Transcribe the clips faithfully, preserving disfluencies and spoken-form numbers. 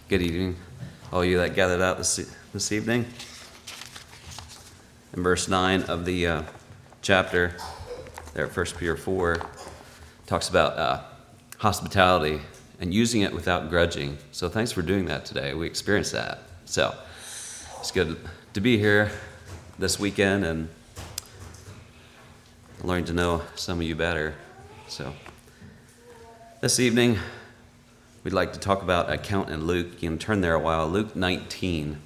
Good evening, all you that gathered out this, this evening. In verse nine of the uh, chapter, there at First Peter four, talks about uh, hospitality and using it without grudging. So thanks for doing that today. We experienced that. So it's good to be here this weekend and learn to know some of you better. So this evening, we'd like to talk about account in Luke. You can turn there a while. Luke nineteen.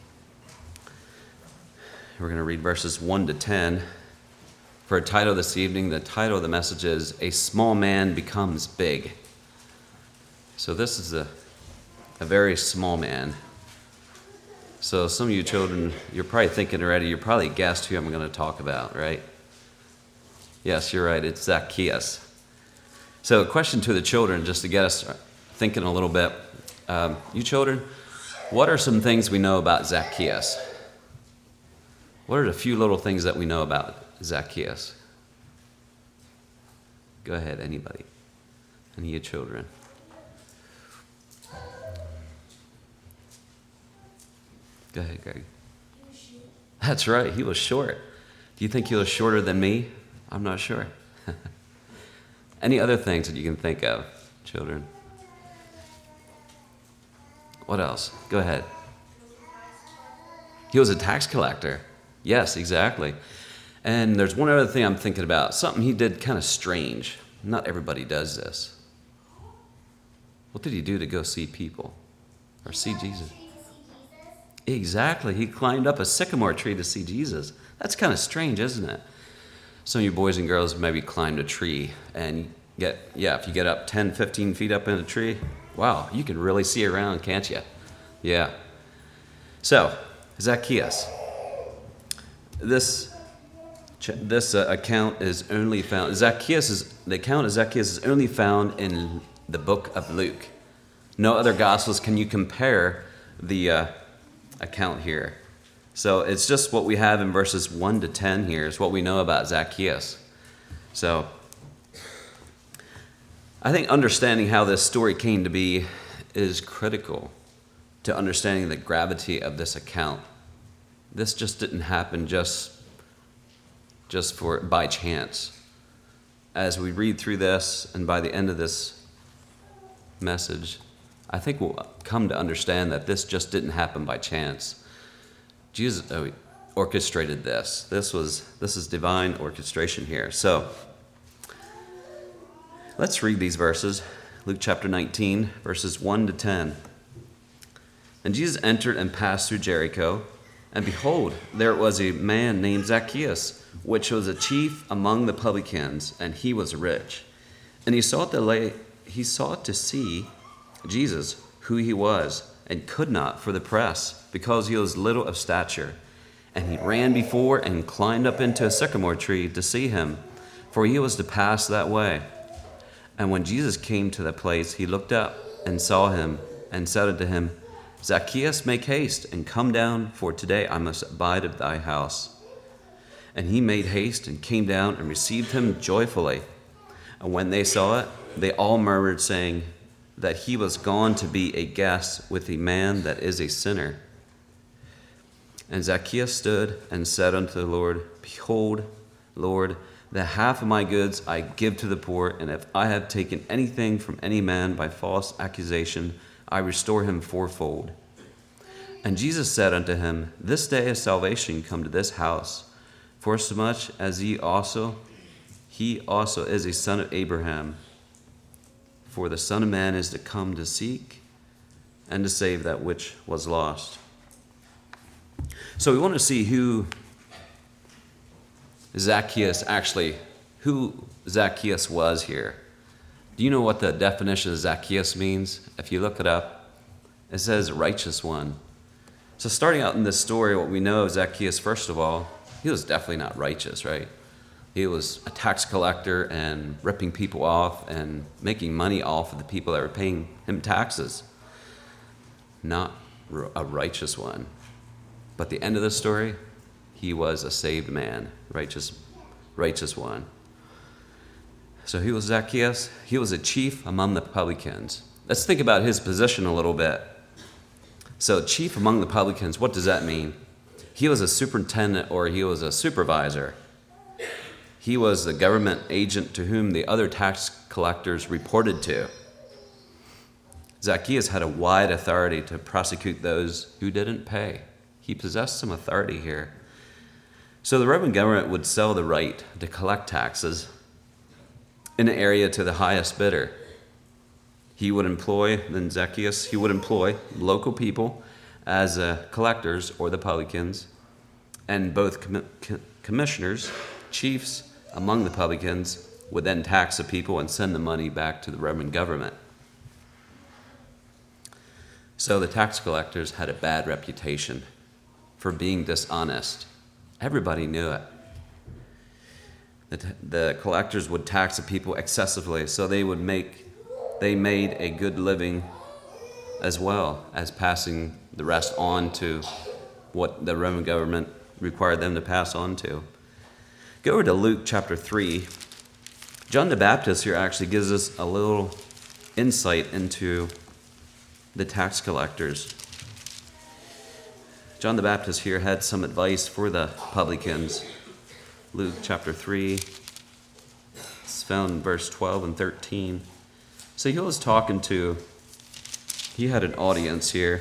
We're going to read verses one to ten. For a title this evening, the title of the message is A Small Man Becomes Big. So this is a, a very small man. So some of you children, you're probably thinking already, you probably guessed who I'm going to talk about, right? Yes, you're right. It's Zacchaeus. So a question to the children, just to get us thinking a little bit. Um, you children, what are some things we know about Zacchaeus? What are the few little things that we know about Zacchaeus? Go ahead, anybody. Any of you children. Go ahead, Greg. That's right, he was short. Do you think he was shorter than me? I'm not sure. Any other things that you can think of, children? What else? Go ahead. He was a tax collector. Yes, exactly. And there's one other thing I'm thinking about. Something he did kind of strange. Not everybody does this. What did he do to go see people? Or see Jesus? Exactly. He climbed up a sycamore tree to see Jesus. That's kind of strange, isn't it? Some of you boys and girls maybe climbed a tree and get, yeah, if you get up ten, fifteen feet up in a tree, wow, you can really see around, can't you? Yeah. So, Zacchaeus. This this uh, account is only found, Zacchaeus is, the account of Zacchaeus is only found in the book of Luke. No other Gospels can you compare the uh, account here. So it's just what we have in verses one to ten here is what we know about Zacchaeus. So I think understanding how this story came to be is critical to understanding the gravity of this account. This just didn't happen just, just for by chance. As we read through this, and by the end of this message, I think we'll come to understand that this just didn't happen by chance. Jesus oh, orchestrated this. This was this is divine orchestration here. So let's read these verses. Luke chapter nineteen, verses one to ten. And Jesus entered and passed through Jericho. And behold, there was a man named Zacchaeus, which was a chief among the publicans, and he was rich. And he sought to lay, he sought to see Jesus, who he was, and could not for the press, because he was little of stature. And he ran before and climbed up into a sycamore tree to see him, for he was to pass that way. And when Jesus came to that place, he looked up and saw him, and said unto him, Zacchaeus, make haste, and come down, for today I must abide at thy house. And he made haste, and came down, and received him joyfully. And when they saw it, they all murmured, saying that he was gone to be a guest with a man that is a sinner. And Zacchaeus stood and said unto the Lord, Behold, Lord, the half of my goods I give to the poor, and if I have taken anything from any man by false accusation, I restore him fourfold. And Jesus said unto him, This day is salvation come to this house, forasmuch as he also, he also is a son of Abraham. For the Son of Man is to come to seek and to save that which was lost. So we want to see who Zacchaeus actually, who Zacchaeus was here. Do you know what the definition of Zacchaeus means? If you look it up, it says righteous one. So starting out in this story, what we know of Zacchaeus, first of all, he was definitely not righteous, right? He was a tax collector and ripping people off and making money off of the people that were paying him taxes. Not a righteous one. But the end of the story, he was a saved man, righteous, righteous one. So he was Zacchaeus. He was a chief among the publicans. Let's think about his position a little bit. So chief among the publicans, what does that mean? He was a superintendent or he was a supervisor. He was the government agent to whom the other tax collectors reported to. Zacchaeus had a wide authority to prosecute those who didn't pay. He possessed some authority here. So the Roman government would sell the right to collect taxes in an area to the highest bidder. He would employ, then Zacchaeus, he would employ local people as uh, collectors or the publicans, and both com- com- commissioners, chiefs among the publicans, would then tax the people and send the money back to the Roman government. So the tax collectors had a bad reputation for being dishonest. Everybody knew it. The, t- the collectors would tax the people excessively, so they would make they made a good living as well as passing the rest on to what the Roman government required them to pass on to. Go over to Luke chapter three. John the Baptist here actually gives us a little insight into the tax collectors. John the Baptist here had some advice for the publicans. Luke chapter three, it's found in verse twelve and thirteen. So he was talking to, he had an audience here.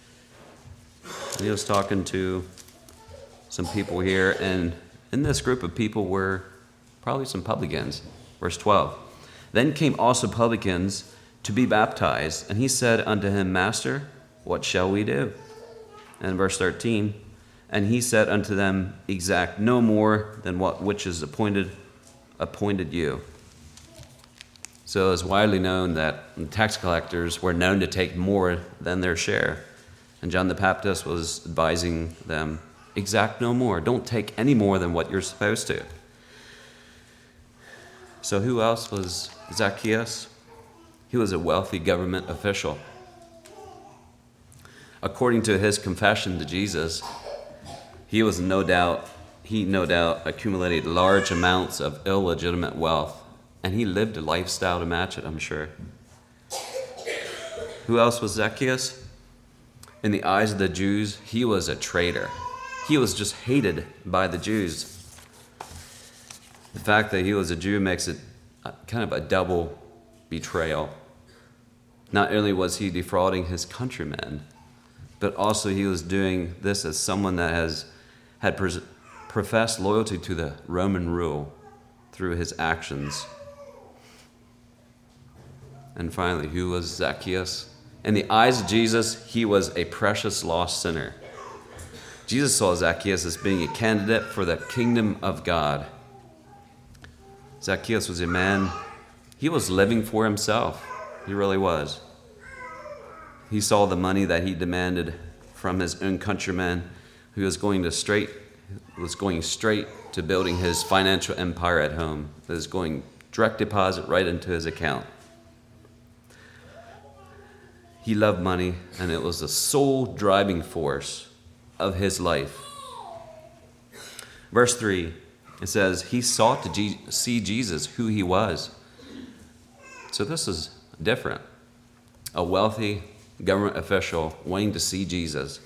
He was talking to some people here, and in this group of people were probably some publicans. Verse twelve. Then came also publicans to be baptized, and he said unto him, Master, what shall we do? And verse thirteen, and he said unto them, Exact no more than what which is appointed appointed you. So it's widely known that the tax collectors were known to take more than their share. And John the Baptist was advising them, exact no more. Don't take any more than what you're supposed to. So who else was Zacchaeus? He was a wealthy government official. According to his confession to Jesus, he was no doubt, he no doubt accumulated large amounts of illegitimate wealth. And he lived a lifestyle to match it, I'm sure. Who else was Zacchaeus? In the eyes of the Jews, he was a traitor. He was just hated by the Jews. The fact that he was a Jew makes it kind of a double betrayal. Not only was he defrauding his countrymen, but also he was doing this as someone that has had pres- professed loyalty to the Roman rule through his actions. And finally, who was Zacchaeus? In the eyes of Jesus, he was a precious lost sinner. Jesus saw Zacchaeus as being a candidate for the kingdom of God. Zacchaeus was a man, he was living for himself. He really was. He saw the money that he demanded from his own countrymen, who was going to straight was going straight to building his financial empire at home. It was going direct deposit right into his account. He loved money, and it was the sole driving force of his life. Verse three, it says, he sought to G- see Jesus, who he was. So this is different. A wealthy government official wanting to see Jesus.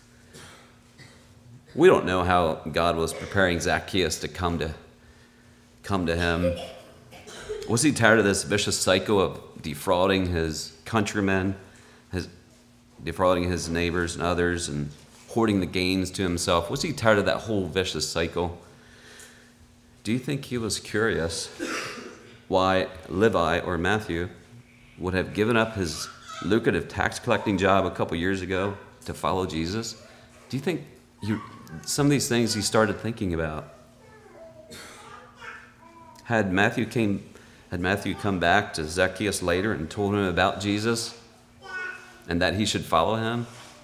We don't know how God was preparing Zacchaeus to come to come to him. Was he tired of this vicious cycle of defrauding his countrymen, his defrauding his neighbors and others, and hoarding the gains to himself? Was he tired of that whole vicious cycle? Do you think he was curious why Levi or Matthew would have given up his lucrative tax collecting job a couple years ago to follow Jesus? Do you think you, some of these things he started thinking about? Had Matthew came, had Matthew come back to Zacchaeus later and told him about Jesus and that he should follow him?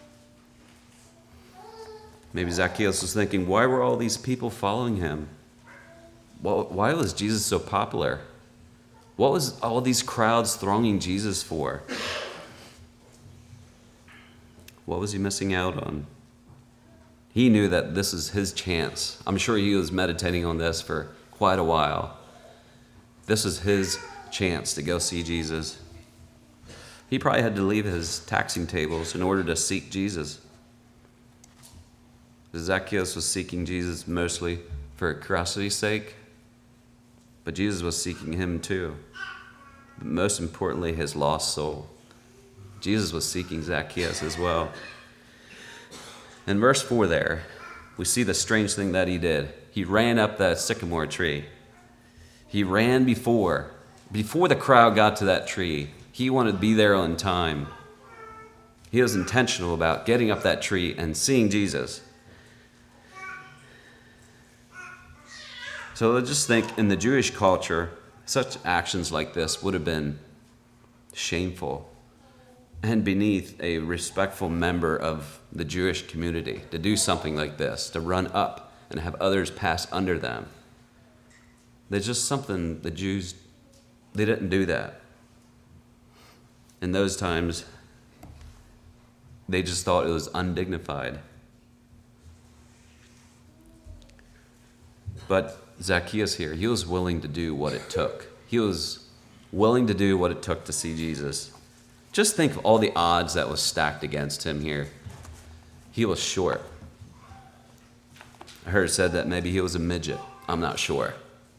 Maybe Zacchaeus was thinking, why were all these people following him? Why was Jesus so popular? What was all these crowds thronging Jesus for? What was he missing out on? He knew that this is his chance. I'm sure he was meditating on this for quite a while. This is his chance to go see Jesus. He probably had to leave his taxing tables in order to seek Jesus. Zacchaeus was seeking Jesus mostly for curiosity's sake, but Jesus was seeking him too. But most importantly, his lost soul. Jesus was seeking Zacchaeus as well. In verse four there, we see the strange thing that he did. He ran up that sycamore tree. He ran before, before the crowd got to that tree. He wanted to be there on time. He was intentional about getting up that tree and seeing Jesus. So let's just think, in the Jewish culture, such actions like this would have been shameful and beneath a respectful member of the Jewish community to do something like this, to run up and have others pass under them. There's just something the Jews, they didn't do that. In those times, they just thought it was undignified. But Zacchaeus here, he was willing to do what it took. He was willing to do what it took to see Jesus. Just think of all the odds that was stacked against him here. He was short. I heard it said that maybe he was a midget. I'm not sure.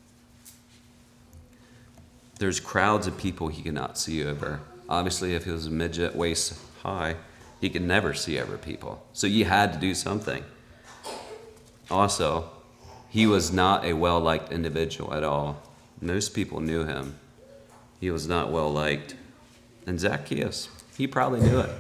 There's crowds of people he could not see over. Obviously, if he was a midget, waist high, he could never see over people. So you had to do something. Also, he was not a well-liked individual at all. Most people knew him. He was not well-liked. And Zacchaeus, he probably knew it.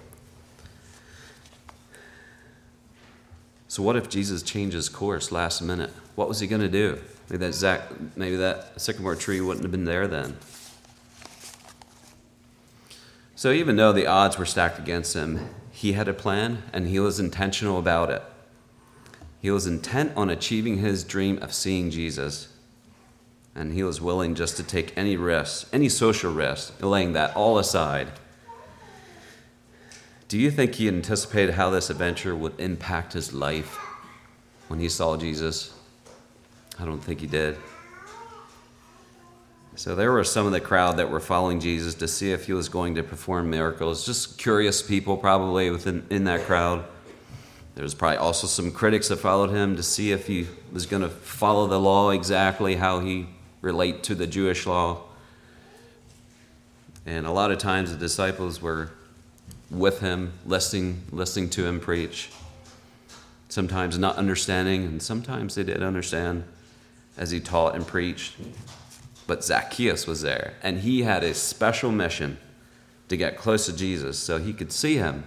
So what if Jesus changed his course last minute? What was he going to do? Maybe that, Zac, maybe that sycamore tree wouldn't have been there then. So even though the odds were stacked against him, he had a plan and he was intentional about it. He was intent on achieving his dream of seeing Jesus. And he was willing just to take any risk, any social risk, laying that all aside. Do you think he anticipated how this adventure would impact his life when he saw Jesus? I don't think he did. So there were some of the crowd that were following Jesus to see if he was going to perform miracles. Just curious people probably within in that crowd. There was probably also some critics that followed him to see if he was going to follow the law exactly, how he relate to the Jewish law. And a lot of times the disciples were with him, listening, listening to him preach. Sometimes not understanding, and sometimes they did understand as he taught and preached. But Zacchaeus was there, and he had a special mission to get close to Jesus so he could see him.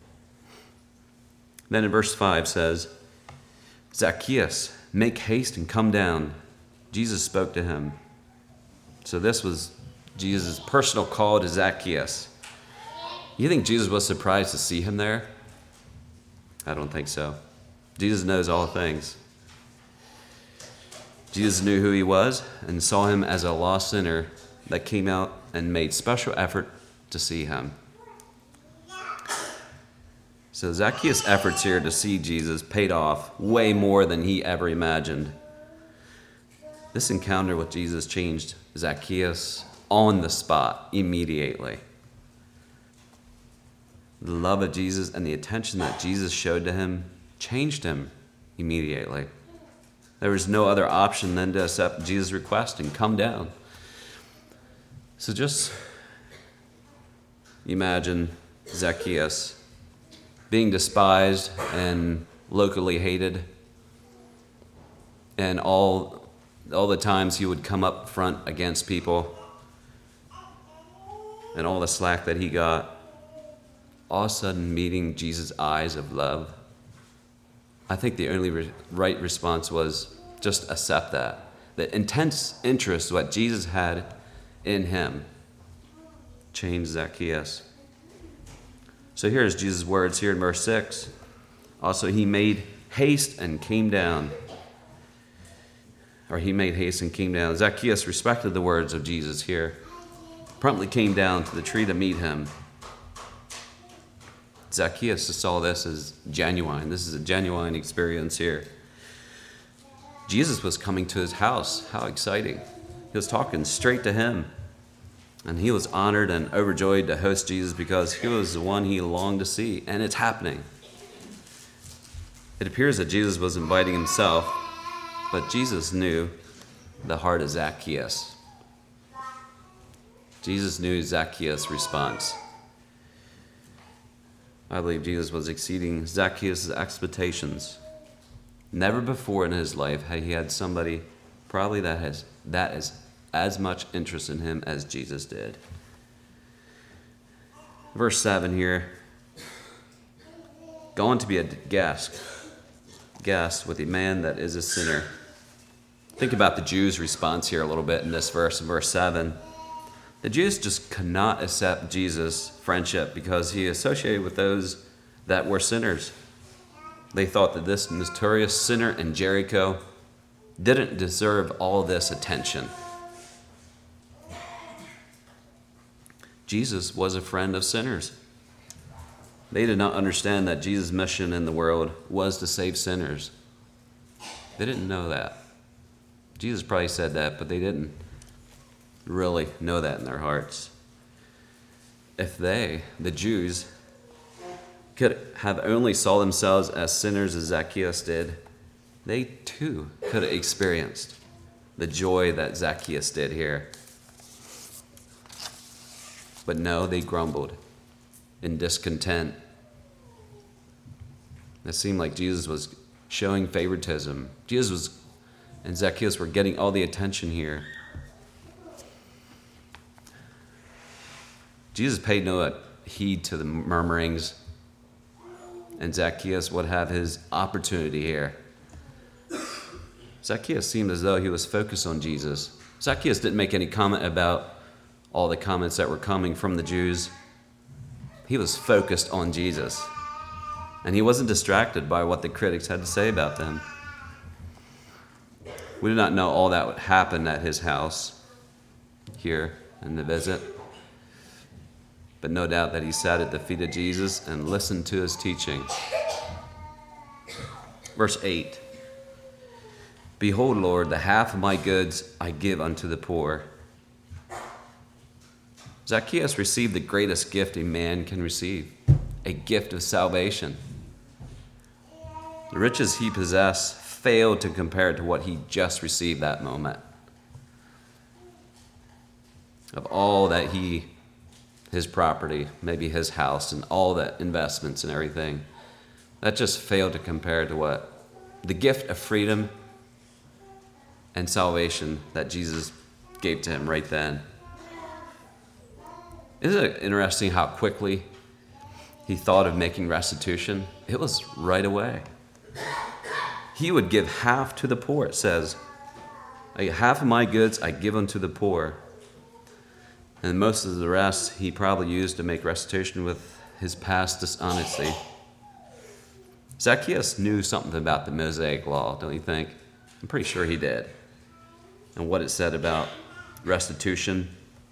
Then in verse five says, Zacchaeus, make haste and come down. Jesus spoke to him. So this was Jesus' personal call to Zacchaeus. You think Jesus was surprised to see him there? I don't think so. Jesus knows all things. Jesus knew who he was and saw him as a lost sinner that came out and made special effort to see him. So Zacchaeus' efforts here to see Jesus paid off way more than he ever imagined. This encounter with Jesus changed Zacchaeus on the spot immediately. The love of Jesus and the attention that Jesus showed to him changed him immediately. There was no other option than to accept Jesus' request and come down. So just imagine Zacchaeus being despised and locally hated, and all all the times he would come up front against people, and all the slack that he got, all of a sudden meeting Jesus' eyes of love. I think the only re- right response was just accept that. The intense interest what Jesus had in him changed Zacchaeus. So here's Jesus' words here in verse six. Also, he made haste and came down. Or he made haste and came down. Zacchaeus respected the words of Jesus here. Promptly came down to the tree to meet him. Zacchaeus saw this as genuine. This is a genuine experience here. Jesus was coming to his house. How exciting. He was talking straight to him. And he was honored and overjoyed to host Jesus because he was the one he longed to see, and it's happening. It appears that Jesus was inviting himself, but Jesus knew the heart of Zacchaeus. Jesus knew Zacchaeus' response. I believe Jesus was exceeding Zacchaeus' expectations. Never before in his life had he had somebody probably that has that is as much interest in him as Jesus did. Verse seven here. Going to be a guest, guest with a man that is a sinner. Think about the Jews' response here a little bit in this verse, in verse seven. The Jews just could not accept Jesus' friendship because he associated with those that were sinners. They thought that this notorious sinner in Jericho didn't deserve all this attention. Jesus was a friend of sinners. They did not understand that Jesus' mission in the world was to save sinners. They didn't know that. Jesus probably said that, but they didn't really know that in their hearts. If they, the Jews, could have only saw themselves as sinners as Zacchaeus did, they too could have experienced the joy that Zacchaeus did here. But no, they grumbled in discontent. It seemed like Jesus was showing favoritism. Jesus was, and Zacchaeus were getting all the attention here. Jesus paid no heed to the murmurings, and Zacchaeus would have his opportunity here. Zacchaeus seemed as though he was focused on Jesus. Zacchaeus didn't make any comment about all the comments that were coming from the Jews. He was focused on Jesus, and he wasn't distracted by what the critics had to say about them. We do not know all that would happen at his house here in the visit, but no doubt that he sat at the feet of Jesus and listened to his teaching. Verse eight. Behold, Lord, the half of my goods I give unto the poor. Zacchaeus received the greatest gift a man can receive, a gift of salvation. The riches he possessed failed to compare to what he just received that moment. Of all that he, his property, maybe his house, and all the investments and everything, that just failed to compare to what? The gift of freedom and salvation that Jesus gave to him right then. Isn't it interesting how quickly he thought of making restitution? It was right away. He would give half to the poor, it says. Half of my goods I give unto the poor. And most of the rest he probably used to make restitution with his past dishonesty. Zacchaeus knew something about the Mosaic law, don't you think? I'm pretty sure he did. And what it said about restitution.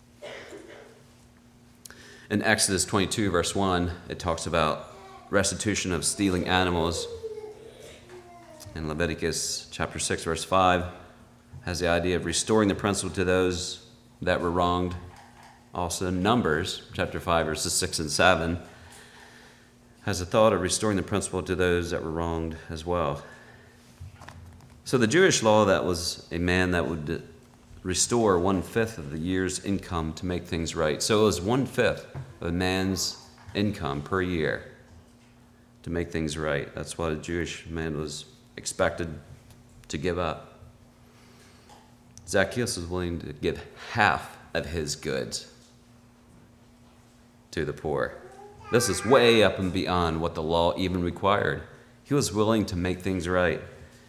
In Exodus twenty-two, verse one, it talks about restitution of stealing animals. In Leviticus chapter six, verse five, has the idea of restoring the principle to those that were wronged. Also, Numbers chapter five, verses six and seven, has the thought of restoring the principle to those that were wronged as well. So the Jewish law, that was a man that would restore one-fifth of the year's income to make things right. So it was one-fifth of a man's income per year to make things right. That's what a Jewish man was expected to give up. Zacchaeus was willing to give half of his goods to the poor. This is way up and beyond what the law even required. He was willing to make things right.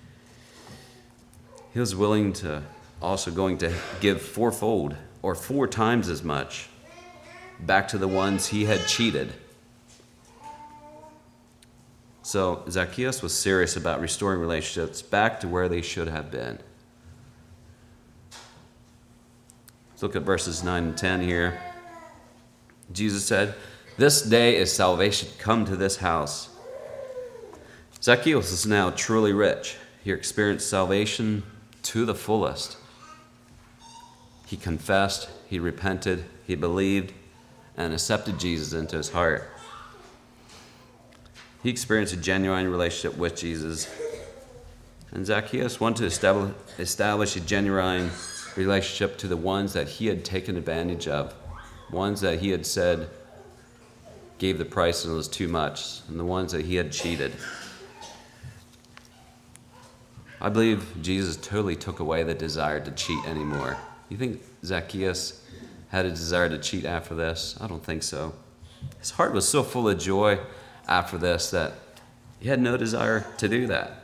He was willing to also going to give fourfold or four times as much back to the ones he had cheated. So Zacchaeus was serious about restoring relationships back to where they should have been. Let's look at verses nine and ten here. Jesus said, "This day is salvation come to this house." Zacchaeus is now truly rich. He experienced salvation to the fullest. He confessed, he repented, He believed and accepted Jesus into his heart. He experienced a genuine relationship with Jesus. And Zacchaeus wanted to establish, establish a genuine relationship to the ones that he had taken advantage of, ones that he had said gave the price and it was too much, and the ones that he had cheated. I believe Jesus totally took away the desire to cheat anymore. You think Zacchaeus had a desire to cheat after this? I don't think so. His heart was so full of joy after this that he had no desire to do that.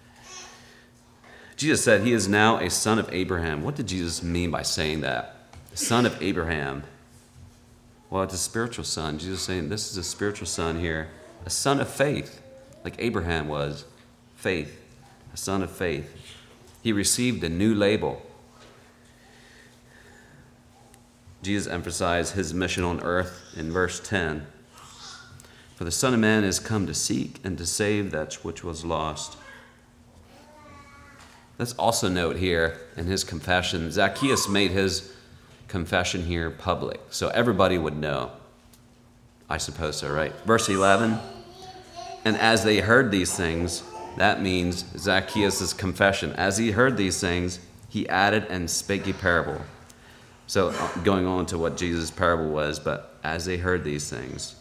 Jesus said he is now a son of Abraham. What did Jesus mean by saying that? The son of Abraham. Well, it's a spiritual son. Jesus is saying this is a spiritual son here. A son of faith, like Abraham was. Faith. A son of faith. He received a new label. Jesus emphasized his mission on earth in verse ten. For the Son of Man is come to seek and to save that which was lost. Let's also note here in his confession, Zacchaeus made his confession here public, so everybody would know. I suppose so, right? Verse eleven, and as they heard these things, that means Zacchaeus' confession. As he heard these things, he added and spake a parable. So going on to what Jesus' parable was, but as they heard these things.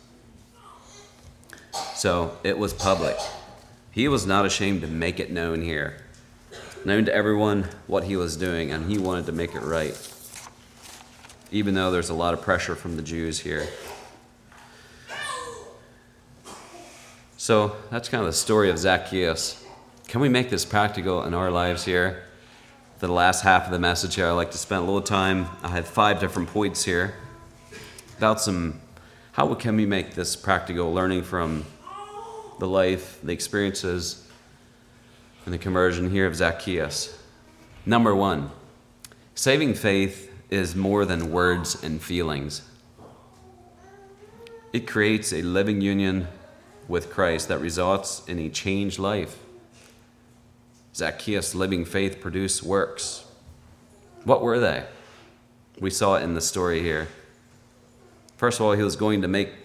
So it was public. He was not ashamed to make it known here. Known to everyone what he was doing, and he wanted to make it right. Even though there's a lot of pressure from the Jews here. So that's kind of the story of Zacchaeus. Can we make this practical in our lives here? For the last half of the message here, I'd like to spend a little time. I have five different points here about some, how can we make this practical, learning from the life, the experiences, and the conversion here of Zacchaeus. Number one, saving faith is more than words and feelings. It creates a living union with Christ that results in a changed life. Zacchaeus' living faith produced works. What were they? We saw it in the story here. First of all, he was going to make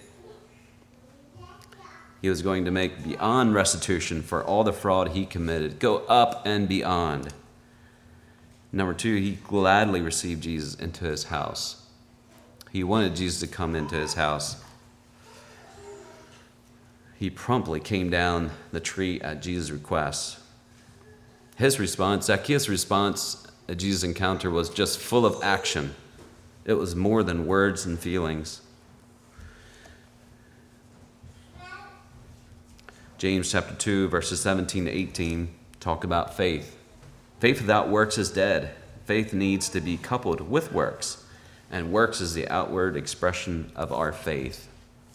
he was going to make beyond restitution for all the fraud he committed. Go up and beyond. Number two, he gladly received Jesus into his house. He wanted Jesus to come into his house. He promptly came down the tree at Jesus' request. His response, Zacchaeus' response at Jesus' encounter was just full of action. It was more than words and feelings. James chapter two, verses seventeen to eighteen talk about faith. Faith without works is dead. Faith needs to be coupled with works, and works is the outward expression of our faith.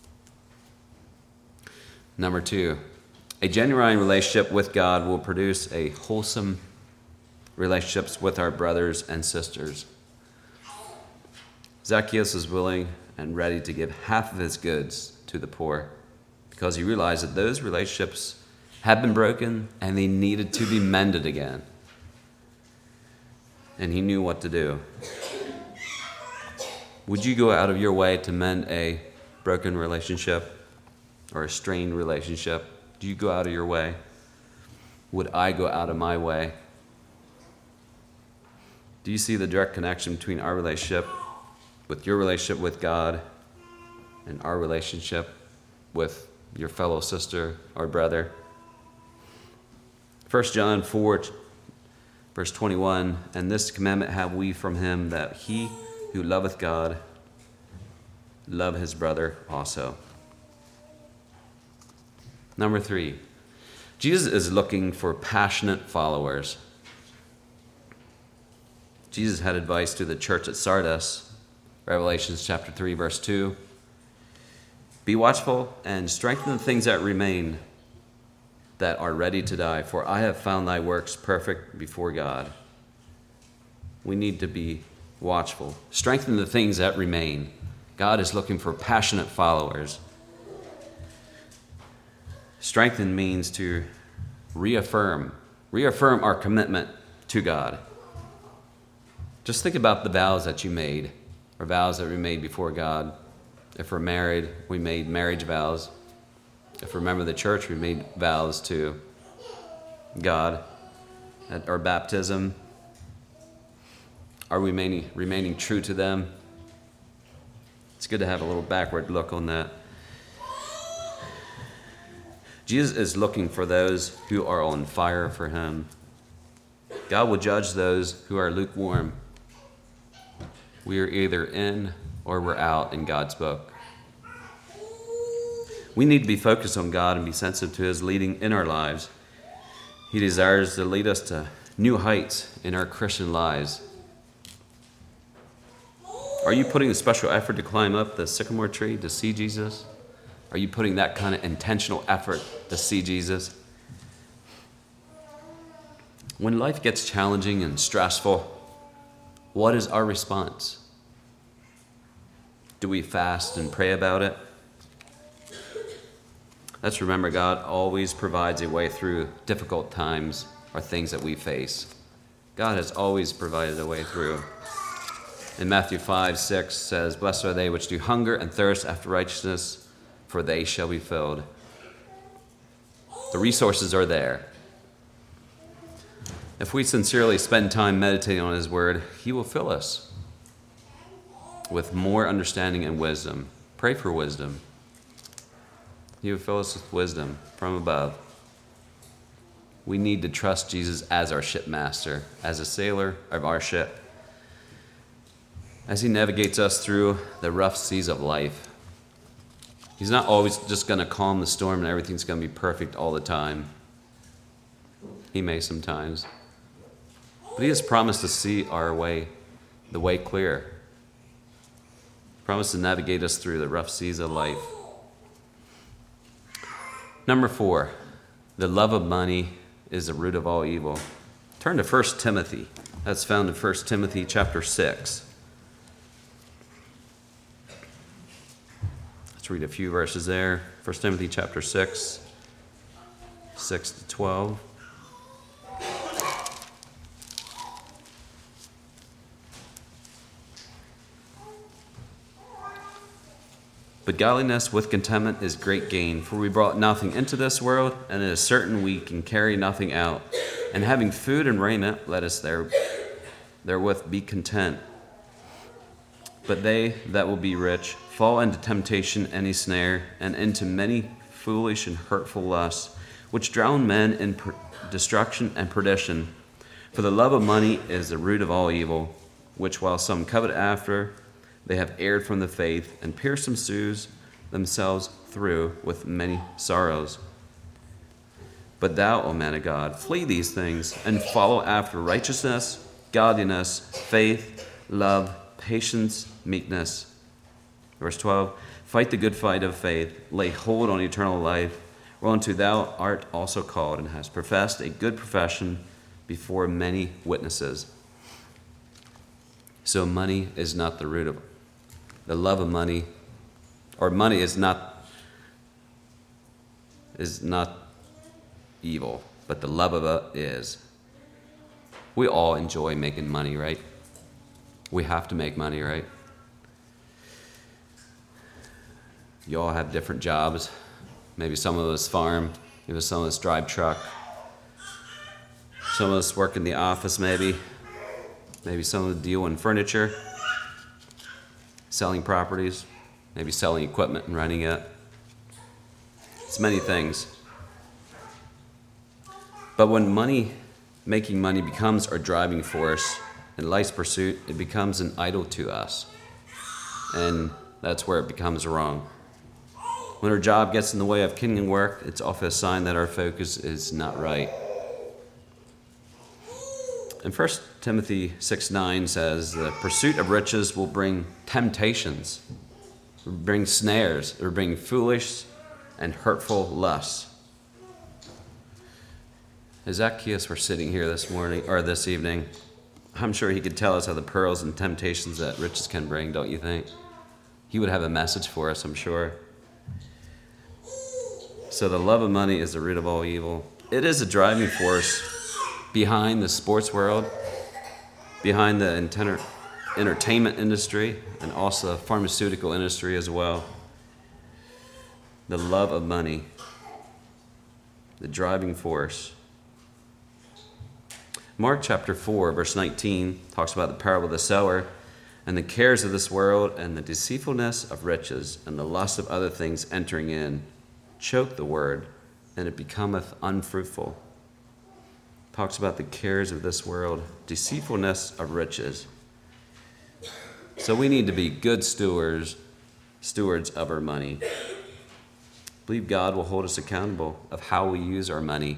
Number two, a genuine relationship with God will produce a wholesome relationships with our brothers and sisters. Zacchaeus was willing and ready to give half of his goods to the poor because he realized that those relationships had been broken and they needed to be mended again. And he knew what to do. Would you go out of your way to mend a broken relationship or a strained relationship? Do you go out of your way? Would I go out of my way? Do you see the direct connection between our relationship with your relationship with God and our relationship with your fellow sister or brother? First John four, verse twenty-one, and this commandment have we from him, that he who loveth God love his brother also. Number three, Jesus is looking for passionate followers. Jesus had advice to the church at Sardis, Revelation chapter three, verse two. Be watchful and strengthen the things that remain, that are ready to die, for I have found thy works perfect before God. We need to be watchful. Strengthen the things that remain. God is looking for passionate followers. Strengthen means to reaffirm. Reaffirm our commitment to God. Just think about the vows that you made or vows that we made before God. If we're married, we made marriage vows. If we're a member of the church, we made vows to God. At our baptism, are we remaining, remaining true to them? It's good to have a little backward look on that. Jesus is looking for those who are on fire for him. God will judge those who are lukewarm. We are either in or we're out in God's book. We need to be focused on God and be sensitive to his leading in our lives. He desires to lead us to new heights in our Christian lives. Are you putting a special effort to climb up the sycamore tree to see Jesus? Are you putting that kind of intentional effort to see Jesus? When life gets challenging and stressful, what is our response? Do we fast and pray about it? Let's remember, God always provides a way through difficult times or things that we face. God has always provided a way through. In Matthew five, six says, "Blessed are they which do hunger and thirst after righteousness, for they shall be filled." The resources are there. If we sincerely spend time meditating on his word, he will fill us with more understanding and wisdom. Pray for wisdom. He will fill us with wisdom from above. We need to trust Jesus as our shipmaster, as a sailor of our ship, as he navigates us through the rough seas of life. He's not always just going to calm the storm and everything's going to be perfect all the time. He may sometimes. But he has promised to see our way, the way clear. Promised to navigate us through the rough seas of life. Number four, the love of money is the root of all evil. Turn to First Timothy. That's found in First Timothy chapter six. Let's read a few verses there. First Timothy chapter six, six to twelve. But godliness with contentment is great gain, for we brought nothing into this world, and it is certain we can carry nothing out. And having food and raiment, let us there, therewith be content. But they that will be rich fall into temptation and a snare, and into many foolish and hurtful lusts, which drown men in per- destruction and perdition. For the love of money is the root of all evil, which while some covet after, they have erred from the faith and pierced themselves through with many sorrows. But thou, O man of God, flee these things and follow after righteousness, godliness, faith, love, patience, meekness. Verse twelve, fight the good fight of faith, lay hold on eternal life, whereunto thou art also called, and hast professed a good profession before many witnesses. So money is not the root of the love of money, or money is not is not evil, but the love of it is. We all enjoy making money, right? We have to make money, right? You all have different jobs. Maybe some of us farm, maybe some of us drive truck. Some of us work in the office, maybe. Maybe some of us deal in furniture, selling properties, maybe selling equipment and renting it. It's many things. But when money, making money becomes our driving force in life's pursuit, it becomes an idol to us. And that's where it becomes wrong. When our job gets in the way of kingdom work, it's often a sign that our focus is not right. And First Timothy six nine says, the pursuit of riches will bring temptations, will bring snares, will bring foolish and hurtful lusts. As Zacchaeus were sitting here this morning, or this evening, I'm sure he could tell us how the pearls and temptations that riches can bring, don't you think? He would have a message for us, I'm sure. So the love of money is the root of all evil. It is a driving force behind the sports world, behind the enter- entertainment industry and also pharmaceutical industry as well. The love of money, the driving force. Mark chapter four, verse nineteen, talks about the parable of the sower and the cares of this world and the deceitfulness of riches and the lust of other things entering in, choke the word, and it becometh unfruitful. Talks about the cares of this world, deceitfulness of riches. So we need to be good stewards, stewards of our money. I believe God will hold us accountable of how we use our money.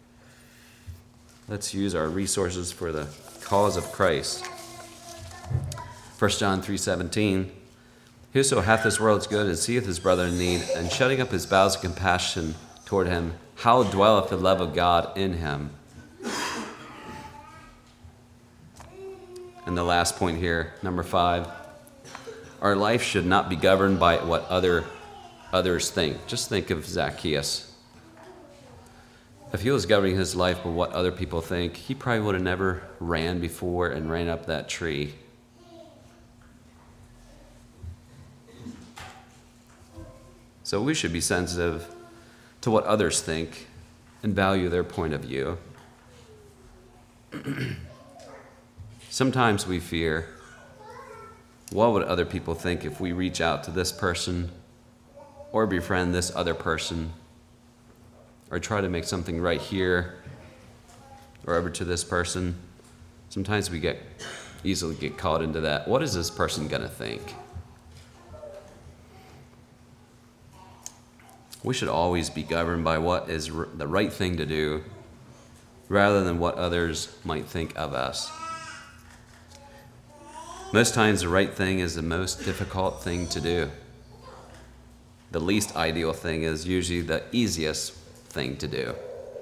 Let's use our resources for the cause of Christ. First John three seventeen, whoso hath this world's good and seeth his brother in need, and shutting up his bowels of compassion toward him, how dwelleth the love of God in him? And the last point here, number five, our life should not be governed by what other others think. Just think of Zacchaeus. If he was governing his life by what other people think, he probably would have never ran before and ran up that tree. So we should be sensitive to what others think and value their point of view. Sometimes we fear, what would other people think if we reach out to this person or befriend this other person or try to make something right here or over to this person? Sometimes we get easily get caught into that. What is this person going to think? We should always be governed by what is r- the right thing to do rather than what others might think of us. Most times the right thing is the most difficult thing to do. The least ideal thing is usually the easiest thing to do.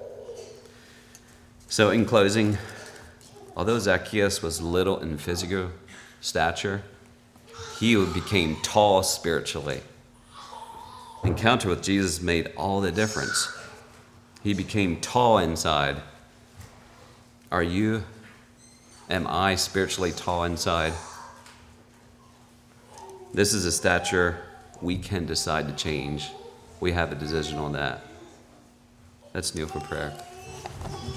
So in closing, although Zacchaeus was little in physical stature, he became tall spiritually. Encounter with Jesus made all the difference. He became tall inside. Are you, am I spiritually tall inside? This is a stature we can decide to change. We have a decision on that. Let's kneel for prayer.